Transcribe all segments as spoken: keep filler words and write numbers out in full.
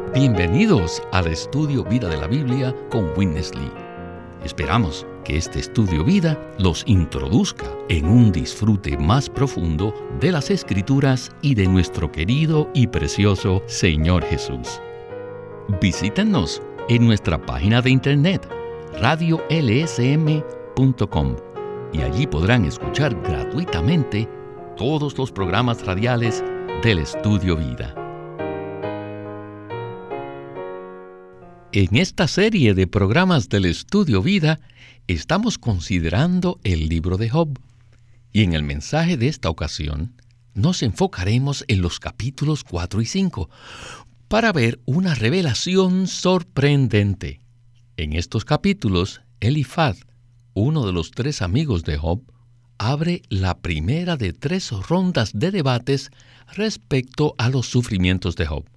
Bienvenidos al Estudio Vida de la Biblia con Witness Lee. Esperamos que este Estudio Vida los introduzca en un disfrute más profundo de las Escrituras y de nuestro querido y precioso Señor Jesús. Visítenos en nuestra página de internet radio l s m punto com y allí podrán escuchar gratuitamente todos los programas radiales del Estudio Vida. En esta serie de programas del Estudio Vida, estamos considerando el libro de Job. Y en el mensaje de esta ocasión, nos enfocaremos en los capítulos cuatro y cinco, para ver una revelación sorprendente. En estos capítulos, Elifaz, uno de los tres amigos de Job, abre la primera de tres rondas de debates respecto a los sufrimientos de Job.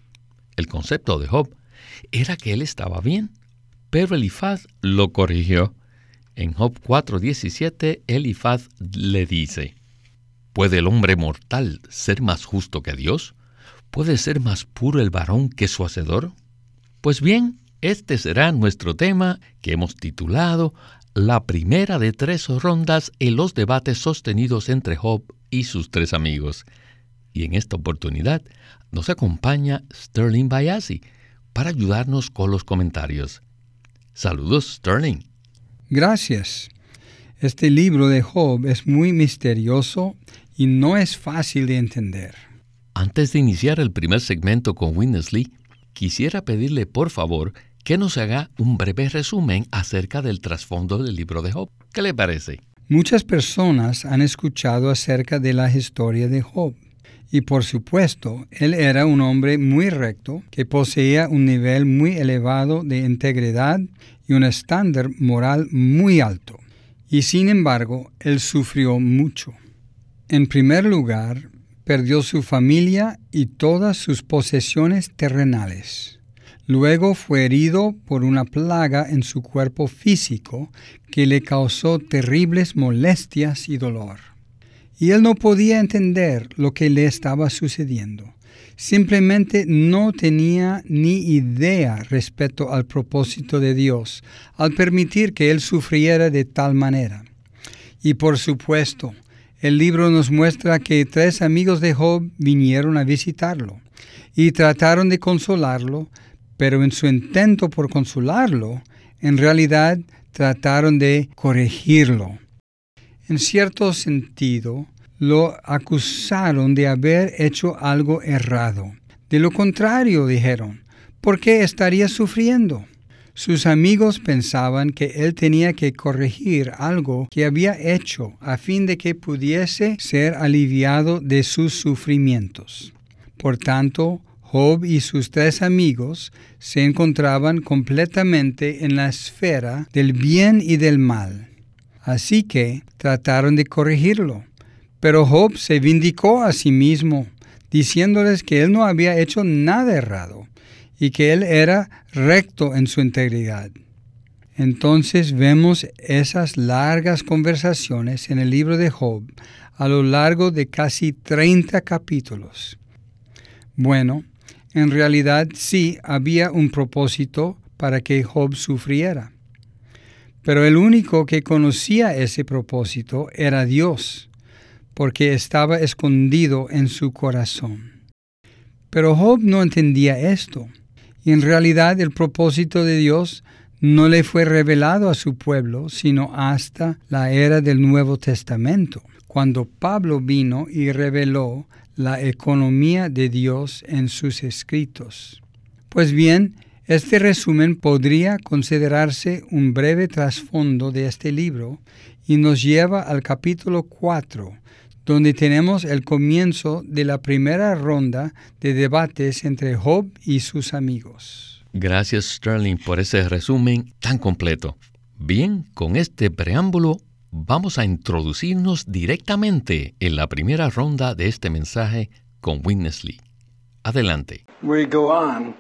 El concepto de Job era que él estaba bien, pero Elifaz lo corrigió. En Job cuatro diecisiete, Elifaz le dice: ¿Puede el hombre mortal ser más justo que Dios? ¿Puede ser más puro el varón que su hacedor? Pues bien, este será nuestro tema que hemos titulado La primera de tres rondas en los debates sostenidos entre Job y sus tres amigos. Y en esta oportunidad nos acompaña Sterling Bayasi para ayudarnos con los comentarios. Saludos, Sterling. Gracias. Este libro de Job es muy misterioso y no es fácil de entender. Antes de iniciar el primer segmento con Witness Lee, quisiera pedirle por favor que nos haga un breve resumen acerca del trasfondo del libro de Job. ¿Qué le parece? Muchas personas han escuchado acerca de la historia de Job. Y por supuesto, él era un hombre muy recto, que poseía un nivel muy elevado de integridad y un estándar moral muy alto. Y sin embargo, él sufrió mucho. En primer lugar, perdió su familia y todas sus posesiones terrenales. Luego fue herido por una plaga en su cuerpo físico que le causó terribles molestias y dolor. Y él no podía entender lo que le estaba sucediendo. Simplemente no tenía ni idea respecto al propósito de Dios al permitir que él sufriera de tal manera. Y por supuesto, el libro nos muestra que tres amigos de Job vinieron a visitarlo y trataron de consolarlo, pero en su intento por consolarlo, en realidad trataron de corregirlo. En cierto sentido, lo acusaron de haber hecho algo errado. De lo contrario, dijeron, ¿por qué estaría sufriendo? Sus amigos pensaban que él tenía que corregir algo que había hecho a fin de que pudiese ser aliviado de sus sufrimientos. Por tanto, Job y sus tres amigos se encontraban completamente en la esfera del bien y del mal. Así que trataron de corregirlo. Pero Job se vindicó a sí mismo, diciéndoles que él no había hecho nada errado y que él era recto en su integridad. Entonces vemos esas largas conversaciones en el libro de Job a lo largo de casi treinta capítulos. Bueno, en realidad sí había un propósito para que Job sufriera. Pero el único que conocía ese propósito era Dios, porque estaba escondido en su corazón. Pero Job no entendía esto, y en realidad el propósito de Dios no le fue revelado a su pueblo, sino hasta la era del Nuevo Testamento, cuando Pablo vino y reveló la economía de Dios en sus escritos. Pues bien, este resumen podría considerarse un breve trasfondo de este libro y nos lleva al capítulo cuatro, donde tenemos el comienzo de la primera ronda de debates entre Job y sus amigos. Gracias, Sterling, por ese resumen tan completo. Bien, con este preámbulo vamos a introducirnos directamente en la primera ronda de este mensaje con Witness Lee. Adelante. We go on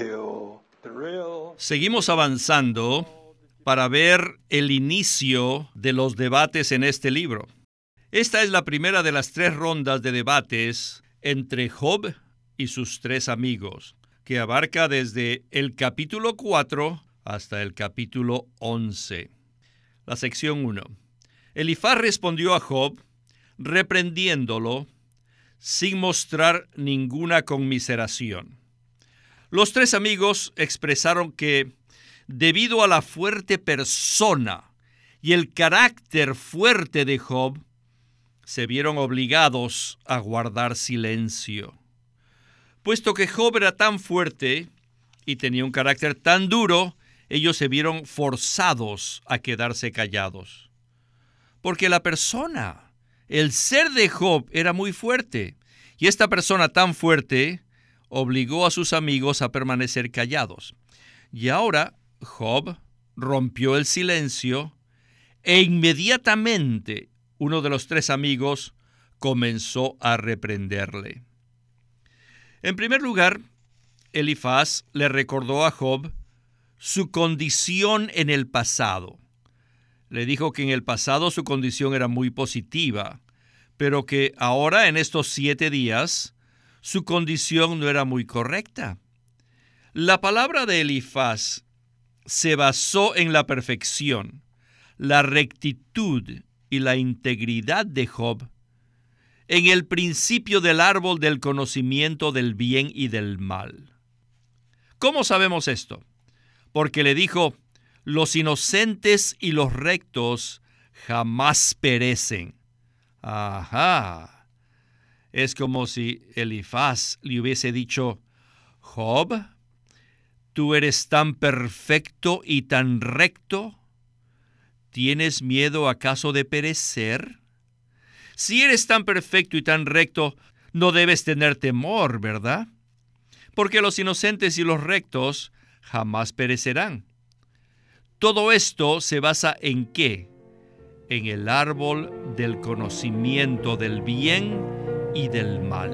to the real... Seguimos avanzando para ver el inicio de los debates en este libro. Esta es la primera de las tres rondas de debates entre Job y sus tres amigos. que abarca desde el capítulo cuatro hasta el capítulo once. La sección uno. Elifaz respondió a Job, reprendiéndolo, sin mostrar ninguna conmiseración. Los tres amigos expresaron que, debido a la fuerte persona y el carácter fuerte de Job, se vieron obligados a guardar silencio. Puesto que Job era tan fuerte y tenía un carácter tan duro, ellos se vieron forzados a quedarse callados. Porque la persona, el ser de Job era muy fuerte, y esta persona tan fuerte obligó a sus amigos a permanecer callados. Y ahora Job rompió el silencio e inmediatamente uno de los tres amigos comenzó a reprenderle. En primer lugar, Elifaz le recordó a Job su condición en el pasado. Le dijo que en el pasado su condición era muy positiva, pero que ahora, en estos siete días, su condición no era muy correcta. La palabra de Elifaz se basó en la perfección, la rectitud y la integridad de Job, en el principio del árbol del conocimiento del bien y del mal. ¿Cómo sabemos esto? Porque le dijo, los inocentes y los rectos jamás perecen. Ajá. Es como si Elifaz le hubiese dicho, Job, ¿tú eres tan perfecto y tan recto? ¿Tienes miedo acaso de perecer? Si eres tan perfecto y tan recto, no debes tener temor, ¿verdad? Porque los inocentes y los rectos jamás perecerán. Todo esto se basa ¿en qué? En el árbol del conocimiento del bien y del mal.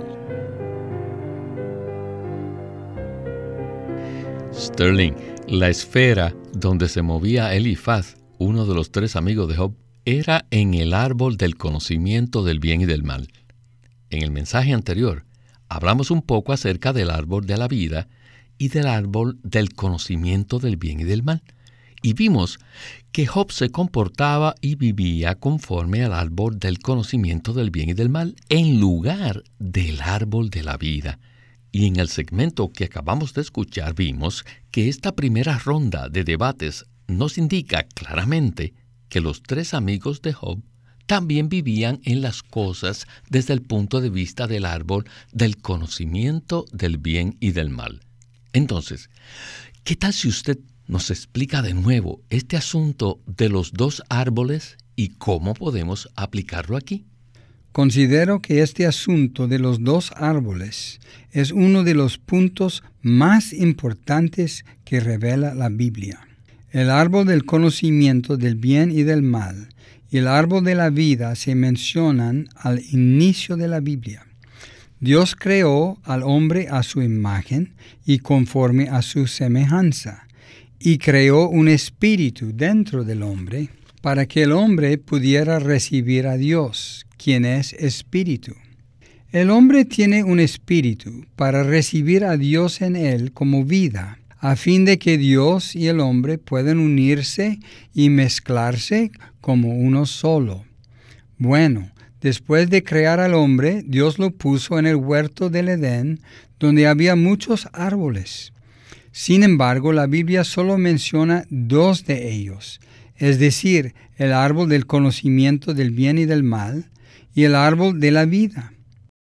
Sterling, la esfera donde se movía Elifaz, uno de los tres amigos de Job, era en el árbol del conocimiento del bien y del mal. En el mensaje anterior, hablamos un poco acerca del árbol de la vida y del árbol del conocimiento del bien y del mal. Y vimos que Job se comportaba y vivía conforme al árbol del conocimiento del bien y del mal, en lugar del árbol de la vida. Y en el segmento que acabamos de escuchar vimos que esta primera ronda de debates nos indica claramente que los tres amigos de Job también vivían en las cosas desde el punto de vista del árbol del conocimiento del bien y del mal. Entonces, ¿qué tal si usted nos explica de nuevo este asunto de los dos árboles y cómo podemos aplicarlo aquí? Considero que este asunto de los dos árboles es uno de los puntos más importantes que revela la Biblia. El árbol del conocimiento del bien y del mal y el árbol de la vida se mencionan al inicio de la Biblia. Dios creó al hombre a su imagen y conforme a su semejanza, y creó un espíritu dentro del hombre para que el hombre pudiera recibir a Dios, quien es espíritu. El hombre tiene un espíritu para recibir a Dios en él como vida, a fin de que Dios y el hombre puedan unirse y mezclarse como uno solo. Bueno, después de crear al hombre, Dios lo puso en el huerto del Edén, donde había muchos árboles. Sin embargo, la Biblia solo menciona dos de ellos, es decir, el árbol del conocimiento del bien y del mal y el árbol de la vida.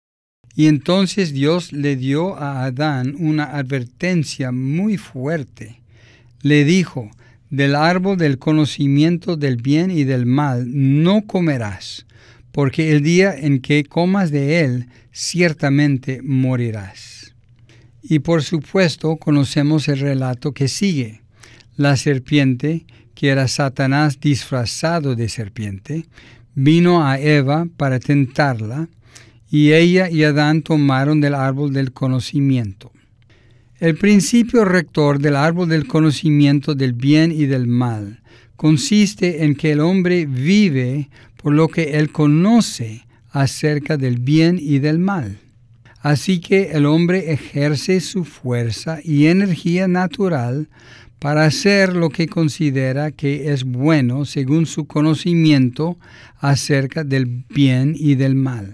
Y entonces Dios le dio a Adán una advertencia muy fuerte. Le dijo, del árbol del conocimiento del bien y del mal no comerás, porque el día en que comas de él, ciertamente morirás. Y por supuesto conocemos el relato que sigue. La serpiente, que era Satanás disfrazado de serpiente, vino a Eva para tentarla, y ella y Adán tomaron del árbol del conocimiento. El principio rector del árbol del conocimiento del bien y del mal consiste en que el hombre vive por lo que él conoce acerca del bien y del mal. Así que el hombre ejerce su fuerza y energía natural para hacer lo que considera que es bueno según su conocimiento acerca del bien y del mal.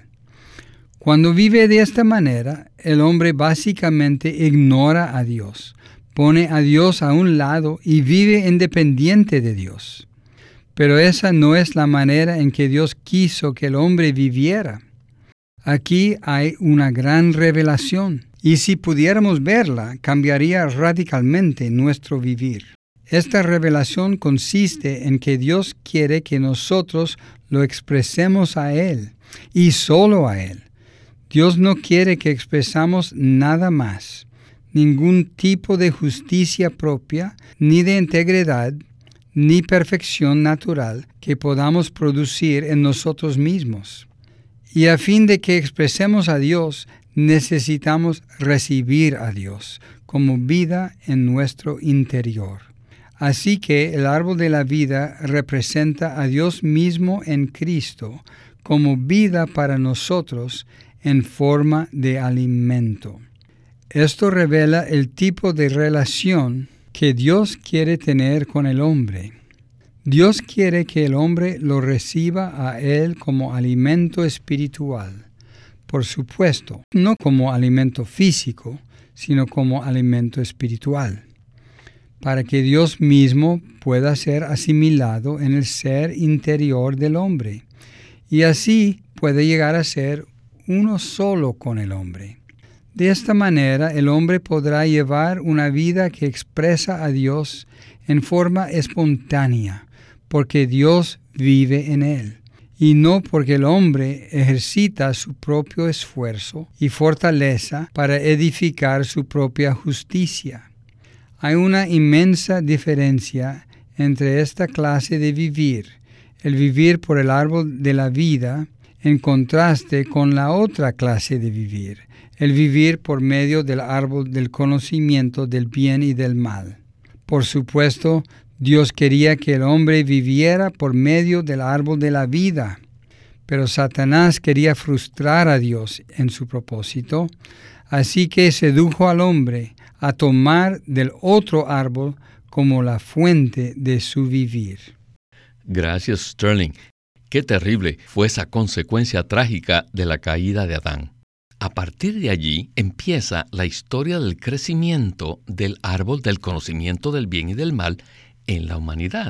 Cuando vive de esta manera, el hombre básicamente ignora a Dios, pone a Dios a un lado y vive independiente de Dios. Pero esa no es la manera en que Dios quiso que el hombre viviera. Aquí hay una gran revelación, y si pudiéramos verla, cambiaría radicalmente nuestro vivir. Esta revelación consiste en que Dios quiere que nosotros lo expresemos a Él, y solo a Él. Dios no quiere que expresamos nada más, ningún tipo de justicia propia, ni de integridad, ni perfección natural que podamos producir en nosotros mismos. Y a fin de que expresemos a Dios, necesitamos recibir a Dios como vida en nuestro interior. Así que el árbol de la vida representa a Dios mismo en Cristo como vida para nosotros en forma de alimento. Esto revela el tipo de relación que Dios quiere tener con el hombre. Dios quiere que el hombre lo reciba a Él como alimento espiritual. Por supuesto, no como alimento físico, sino como alimento espiritual, para que Dios mismo pueda ser asimilado en el ser interior del hombre, y así puede llegar a ser uno solo con el hombre. De esta manera, el hombre podrá llevar una vida que expresa a Dios en forma espontánea, porque Dios vive en él, y no porque el hombre ejercita su propio esfuerzo y fortaleza para edificar su propia justicia. Hay una inmensa diferencia entre esta clase de vivir, el vivir por el árbol de la vida, en contraste con la otra clase de vivir, el vivir por medio del árbol del conocimiento del bien y del mal. Por supuesto, Dios quería que el hombre viviera por medio del árbol de la vida, pero Satanás quería frustrar a Dios en su propósito, así que sedujo al hombre a tomar del otro árbol como la fuente de su vivir. Gracias, Sterling. Qué terrible fue esa consecuencia trágica de la caída de Adán. A partir de allí empieza la historia del crecimiento del árbol del conocimiento del bien y del mal en la humanidad.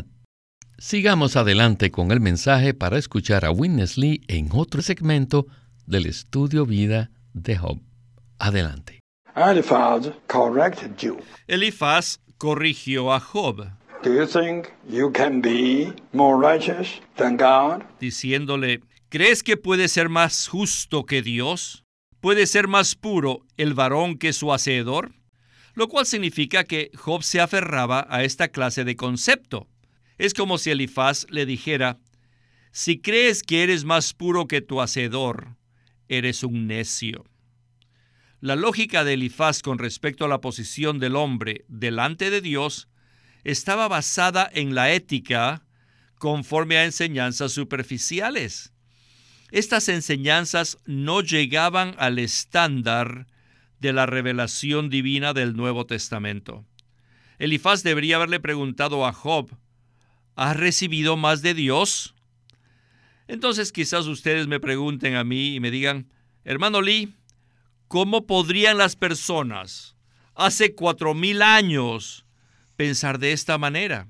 Sigamos adelante con el mensaje para escuchar a Witness Lee en otro segmento del estudio vida de Job. Adelante. Eliphaz corrected Job. Elifaz corrigió a Job, Do you think you can be more righteous than God? diciéndole, ¿crees que puede ser más justo que Dios? ¿Puede ser más puro el varón que su hacedor? Lo cual significa que Job se aferraba a esta clase de concepto. Es como si Elifaz le dijera, si crees que eres más puro que tu hacedor, eres un necio. La lógica de Elifaz con respecto a la posición del hombre delante de Dios estaba basada en la ética conforme a enseñanzas superficiales. Estas enseñanzas no llegaban al estándar de la revelación divina del Nuevo Testamento. Elifaz debería haberle preguntado a Job, ¿has recibido más de Dios? Entonces quizás ustedes me pregunten a mí y me digan, hermano Lee, ¿cómo podrían las personas hace cuatro mil años pensar de esta manera?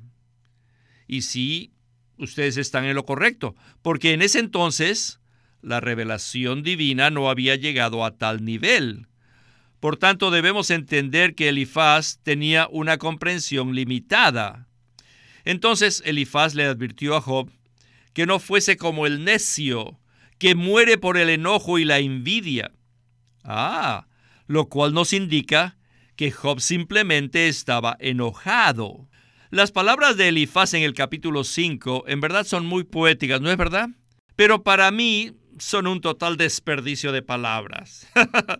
Y sí, ustedes están en lo correcto, porque en ese entonces la revelación divina no había llegado a tal nivel. Por tanto, debemos entender que Elifaz tenía una comprensión limitada. Entonces Elifaz le advirtió a Job que no fuese como el necio, que muere por el enojo y la envidia. Ah, lo cual nos indica que Job simplemente estaba enojado. Las palabras de Elifaz en el capítulo cinco en verdad son muy poéticas, ¿no es verdad? Pero para mí son un total desperdicio de palabras.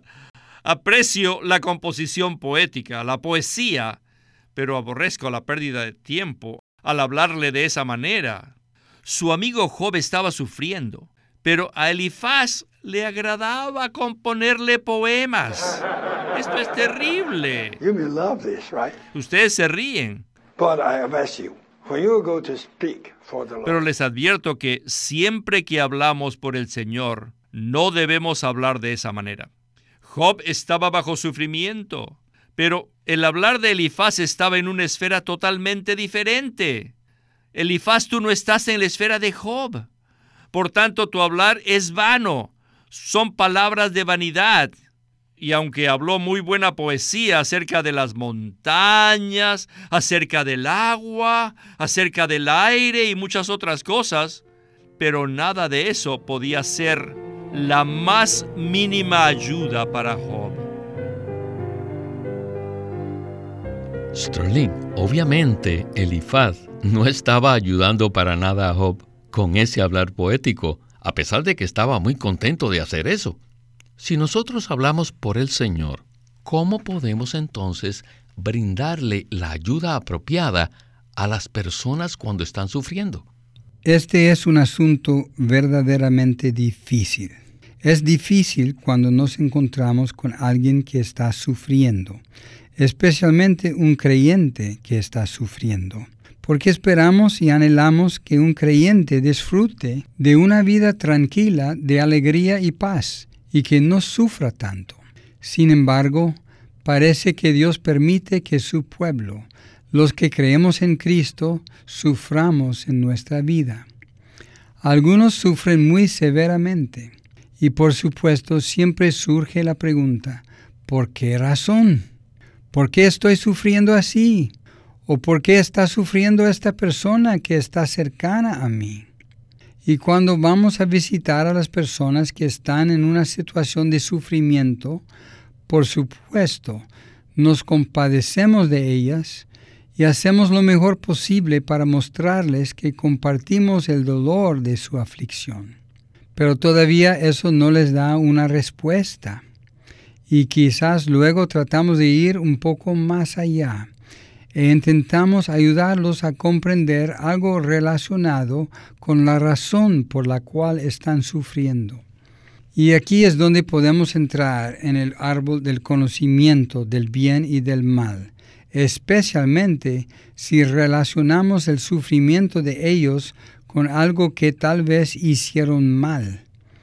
Aprecio la composición poética, la poesía, pero aborrezco la pérdida de tiempo al hablarle de esa manera. Su amigo Job estaba sufriendo, pero a Elifaz le agradaba componerle poemas. Esto es terrible. You may love this, right? Ustedes se ríen. But I advise you, when you go to speak for the Lord, Pero les advierto que siempre que hablamos por el Señor, no debemos hablar de esa manera. Job estaba bajo sufrimiento, pero el hablar de Elifaz estaba en una esfera totalmente diferente. Elifaz, tú no estás en la esfera de Job. Por tanto, tu hablar es vano. Son palabras de vanidad. Y aunque habló muy buena poesía acerca de las montañas, acerca del agua, acerca del aire y muchas otras cosas, pero nada de eso podía ser la más mínima ayuda para Job. Sterling, obviamente Elifaz no estaba ayudando para nada a Job con ese hablar poético, a pesar de que estaba muy contento de hacer eso. Si nosotros hablamos por el Señor, ¿cómo podemos entonces brindarle la ayuda apropiada a las personas cuando están sufriendo? Este es un asunto verdaderamente difícil. Es difícil cuando nos encontramos con alguien que está sufriendo, especialmente un creyente que está sufriendo, porque esperamos y anhelamos que un creyente disfrute de una vida tranquila, de alegría y paz, y que no sufra tanto. Sin embargo, parece que Dios permite que su pueblo, los que creemos en Cristo, suframos en nuestra vida. Algunos sufren muy severamente, y por supuesto siempre surge la pregunta, ¿por qué razón? ¿Por qué estoy sufriendo así? ¿O por qué está sufriendo esta persona que está cercana a mí? Y cuando vamos a visitar a las personas que están en una situación de sufrimiento, por supuesto, nos compadecemos de ellas y hacemos lo mejor posible para mostrarles que compartimos el dolor de su aflicción. Pero todavía eso no les da una respuesta. Y quizás luego tratamos de ir un poco más allá e intentamos ayudarlos a comprender algo relacionado con la razón por la cual están sufriendo. Y aquí es donde podemos entrar en el árbol del conocimiento del bien y del mal, especialmente si relacionamos el sufrimiento de ellos con algo que tal vez hicieron mal,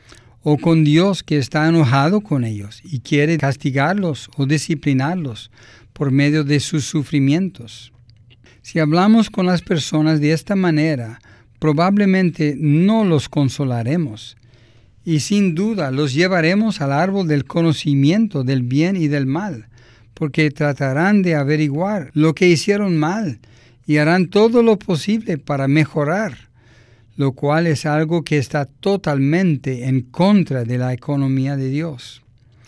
o con Dios que está enojado con ellos y quiere castigarlos o disciplinarlos por medio de sus sufrimientos. Si hablamos con las personas de esta manera, probablemente no los consolaremos y sin duda los llevaremos al árbol del conocimiento del bien y del mal, porque tratarán de averiguar lo que hicieron mal y harán todo lo posible para mejorar, lo cual es algo que está totalmente en contra de la economía de Dios.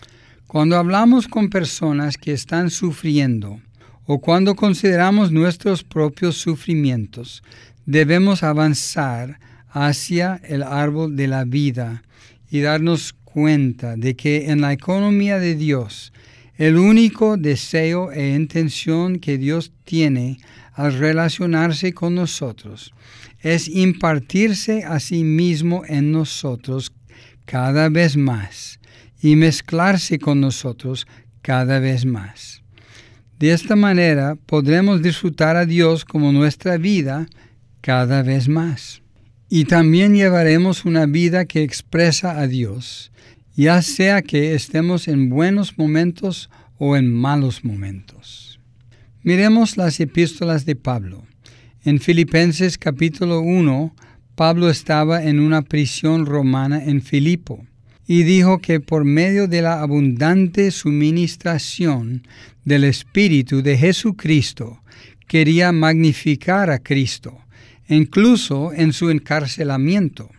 Cuando hablamos con personas que están sufriendo o cuando consideramos nuestros propios sufrimientos, debemos avanzar hacia el árbol de la vida y darnos cuenta de que en la economía de Dios, el único deseo e intención que Dios tiene al relacionarse con nosotros es impartirse a sí mismo en nosotros cada vez más y mezclarse con nosotros cada vez más. De esta manera podremos disfrutar a Dios como nuestra vida cada vez más. Y también llevaremos una vida que expresa a Dios, ya sea que estemos en buenos momentos o en malos momentos. Miremos las epístolas de Pablo. En Filipenses capítulo uno, Pablo estaba en una prisión romana en Filipo y dijo que por medio de la abundante suministración del Espíritu de Jesucristo quería magnificar a Cristo, incluso en su encarcelamiento.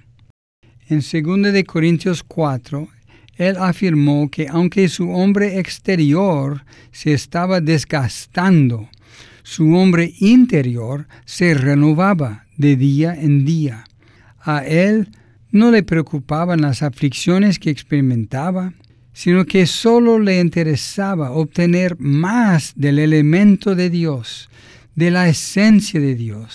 En segunda de Corintios cuatro, él afirmó que aunque su hombre exterior se estaba desgastando, su hombre interior se renovaba de día en día. A él no le preocupaban las aflicciones que experimentaba, sino que solo le interesaba obtener más del elemento de Dios, de la esencia de Dios,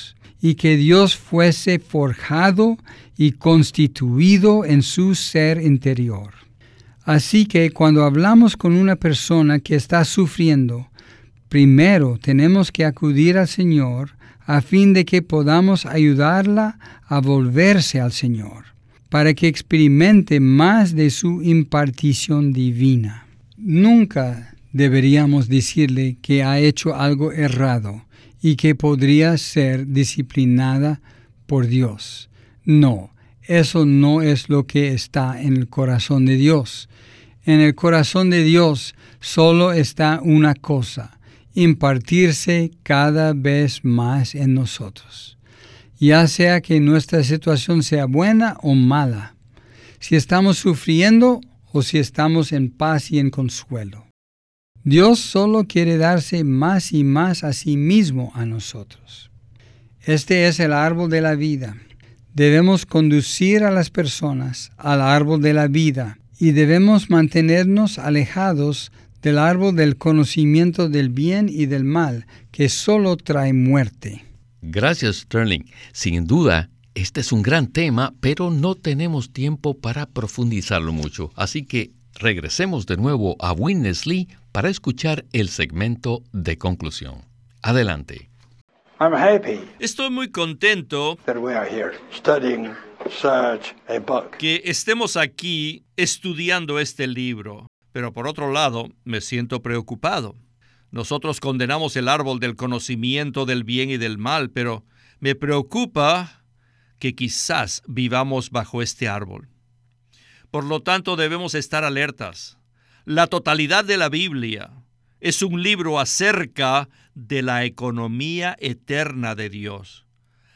y que Dios fuese forjado y constituido en su ser interior. Así que cuando hablamos con una persona que está sufriendo, primero tenemos que acudir al Señor a fin de que podamos ayudarla a volverse al Señor, para que experimente más de su impartición divina. Nunca deberíamos decirle que ha hecho algo errado y que podría ser disciplinada por Dios. No, eso no es lo que está en el corazón de Dios. En el corazón de Dios solo está una cosa: impartirse cada vez más en nosotros, ya sea que nuestra situación sea buena o mala, si estamos sufriendo o si estamos en paz y en consuelo. Dios solo quiere darse más y más a sí mismo a nosotros. Este es el árbol de la vida. Debemos conducir a las personas al árbol de la vida y debemos mantenernos alejados del árbol del conocimiento del bien y del mal, que solo trae muerte. Gracias, Sterling. Sin duda, este es un gran tema, pero no tenemos tiempo para profundizarlo mucho. Así que regresemos de nuevo a Witness Lee para escuchar el segmento de conclusión. Adelante. I'm happy Estoy muy contento that we are here studying such a book. que estemos aquí estudiando este libro. Pero por otro lado, me siento preocupado. Nosotros condenamos el árbol del conocimiento del bien y del mal, pero me preocupa que quizás vivamos bajo este árbol. Por lo tanto, debemos estar alertas. La totalidad de la Biblia es un libro acerca de la economía eterna de Dios.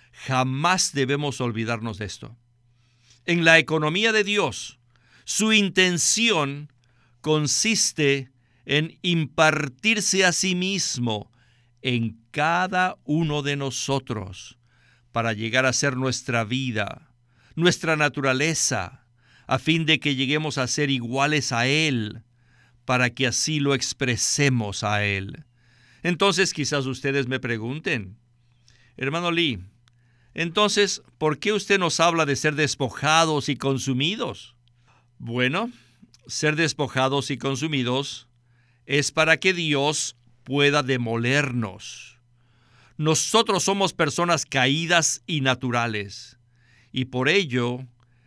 Jamás debemos olvidarnos de esto. En la economía de Dios, su intención consiste en impartirse a sí mismo en cada uno de nosotros para llegar a ser nuestra vida, nuestra naturaleza, a fin de que lleguemos a ser iguales a Él, para que así lo expresemos a Él. Entonces quizás ustedes me pregunten, hermano Lee, entonces, ¿por qué usted nos habla de ser despojados y consumidos? Bueno, ser despojados y consumidos es para que Dios pueda demolernos. Nosotros somos personas caídas y naturales, y por ello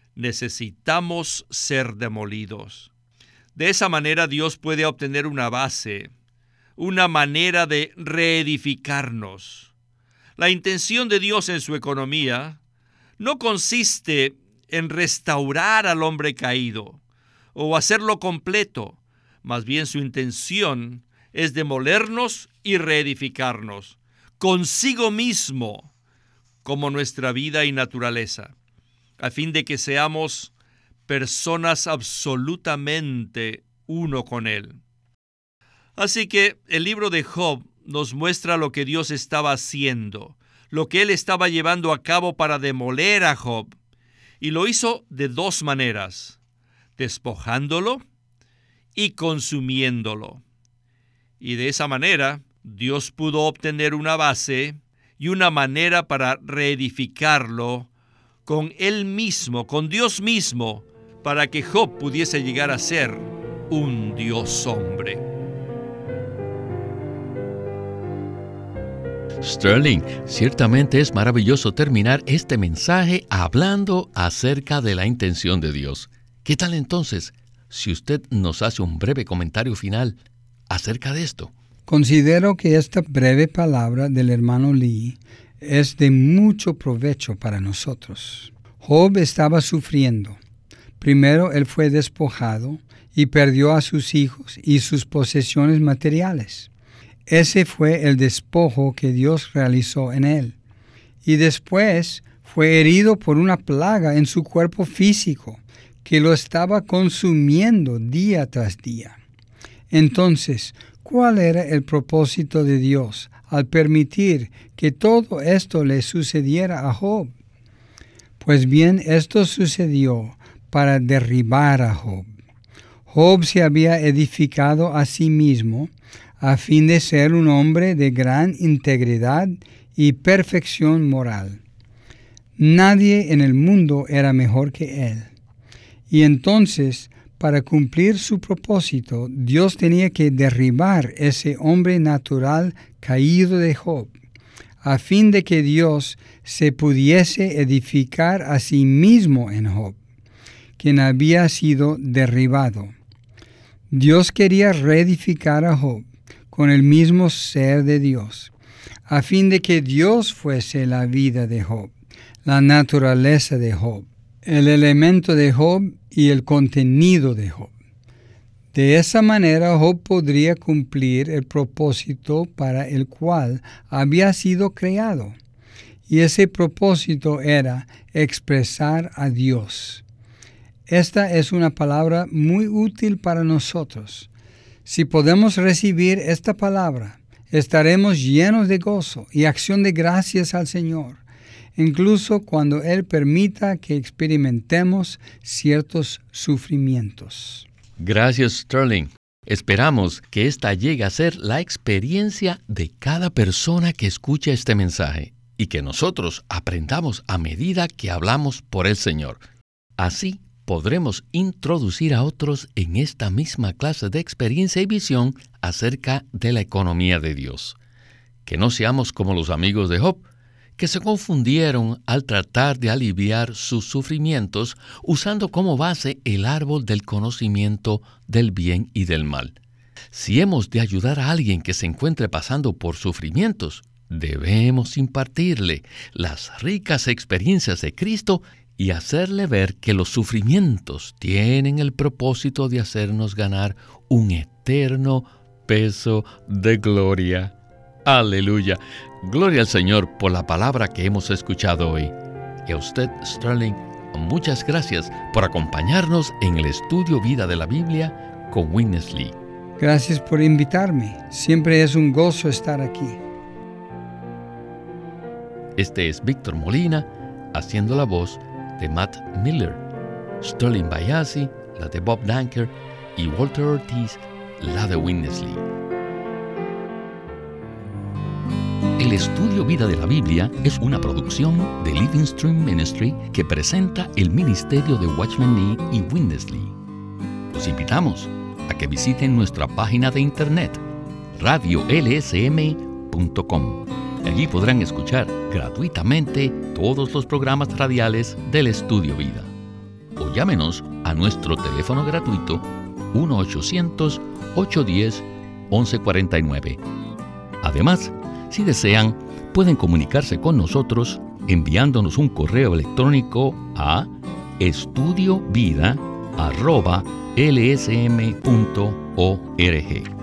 necesitamos ser demolidos. De esa manera Dios puede obtener una base, una manera de reedificarnos. La intención de Dios en su economía no consiste en restaurar al hombre caído o hacerlo completo. Más bien su intención es demolernos y reedificarnos consigo mismo como nuestra vida y naturaleza, a fin de que seamos personas absolutamente uno con Él. Así que el libro de Job nos muestra lo que Dios estaba haciendo, lo que Él estaba llevando a cabo para demoler a Job. Y lo hizo de dos maneras: despojándolo y consumiéndolo. Y de esa manera, Dios pudo obtener una base y una manera para reedificarlo con Él mismo, con Dios mismo, para que Job pudiese llegar a ser un Dios hombre. Sterling, ciertamente es maravilloso terminar este mensaje hablando acerca de la intención de Dios. ¿Qué tal entonces si usted nos hace un breve comentario final acerca de esto? Considero que esta breve palabra del hermano Lee es de mucho provecho para nosotros. Job estaba sufriendo. Primero él fue despojado y perdió a sus hijos y sus posesiones materiales. Ese fue el despojo que Dios realizó en él. Y después fue herido por una plaga en su cuerpo físico que lo estaba consumiendo día tras día. Entonces, ¿cuál era el propósito de Dios al permitir que todo esto le sucediera a Job? Pues bien, esto sucedió para derribar a Job. Job se había edificado a sí mismo a fin de ser un hombre de gran integridad y perfección moral. Nadie en el mundo era mejor que él. Y entonces, para cumplir su propósito, Dios tenía que derribar ese hombre natural caído de Job, a fin de que Dios se pudiese edificar a sí mismo en Job, quien había sido derribado. Dios quería reedificar a Job con el mismo ser de Dios, a fin de que Dios fuese la vida de Job, la naturaleza de Job, el elemento de Job y el contenido de Job. De esa manera Job podría cumplir el propósito para el cual había sido creado, y ese propósito era expresar a Dios. Esta es una palabra muy útil para nosotros. Si podemos recibir esta palabra, estaremos llenos de gozo y acción de gracias al Señor, incluso cuando Él permita que experimentemos ciertos sufrimientos. Gracias, Sterling. Esperamos que esta llegue a ser la experiencia de cada persona que escucha este mensaje y que nosotros aprendamos a medida que hablamos por el Señor. Así podremos introducir a otros en esta misma clase de experiencia y visión acerca de la economía de Dios. Que no seamos como los amigos de Job, que se confundieron al tratar de aliviar sus sufrimientos usando como base el árbol del conocimiento del bien y del mal. Si hemos de ayudar a alguien que se encuentre pasando por sufrimientos, debemos impartirle las ricas experiencias de Cristo y hacerle ver que los sufrimientos tienen el propósito de hacernos ganar un eterno peso de gloria. Aleluya. Gloria al Señor por la palabra que hemos escuchado hoy. Y a usted, Sterling, muchas gracias por acompañarnos en el estudio Vida de la Biblia con Witness Lee. Gracias por invitarme. Siempre es un gozo estar aquí. Este es Víctor Molina, haciendo la voz de Matt Miller, Sterling Bayasi, la de Bob Danker, y Walter Ortiz, la de Witness Lee. El estudio Vida de la Biblia es una producción de Living Stream Ministry que presenta el ministerio de Watchman Nee y Witness Lee. Los invitamos a que visiten nuestra página de internet radio l s m punto com. Allí podrán escuchar gratuitamente todos los programas radiales del Estudio Vida. O llámenos a nuestro teléfono gratuito uno ochocientos, ocho uno cero, once cuarenta y nueve. Además, si desean, pueden comunicarse con nosotros enviándonos un correo electrónico a estudiovida arroba l s m punto org.